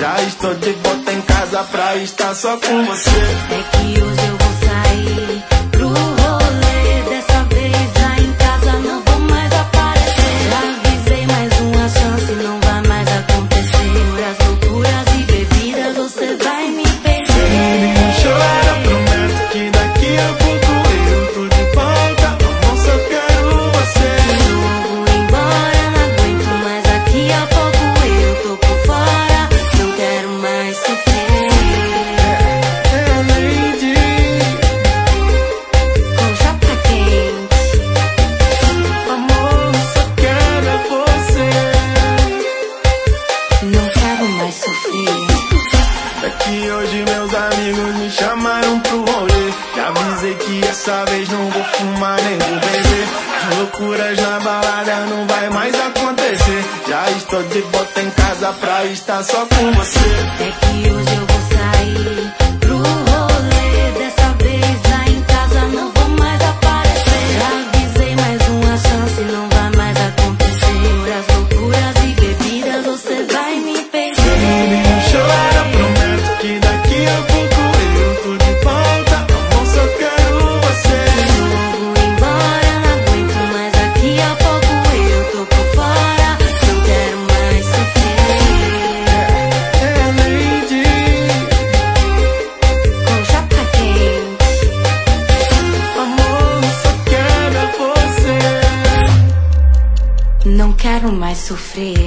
Já estou de volta em casa pra estar só com você. É que hoje eu vou sair pro rolê. Dessa vez lá em casa não vou mais aparecer. Já avisei, mais uma chance não vai mais acontecer. Por as loucuras e bebidas você vai me perder. Não chora, prometo que daqui a pouco eu tô de volta. Amor, só quero você. Não vou embora, não aguento mais. Daqui a pouco eu tô por fora. Não quero mais sofrer. É a Lady Com chapa quente. Amor, só quero você. Não quero mais sofrer. É que hoje meus amigos me chamaram pro rolê. Já avisei que essa vez não vou fumar nem vou beber. As loucuras na balada não vai mais acontecer. Já estou de volta em casa pra estar só com você. É que hoje eu vou sair pro rolê. Dessa vez lá em casa não vou mais aparecer. Já avisei, mais uma chance não vai mais acontecer. Por as loucuras e bebidas você vai me perder. Não chora, prometo que daqui a pouco eu tô de volta. Amor, só quero você. Não vou embora, não aguento mais. Daqui a pouco eu tô por fora. Não quero mais sofrer. É a Lady Com chapa quente. Amor, só quero você. Não quero mais sofrer.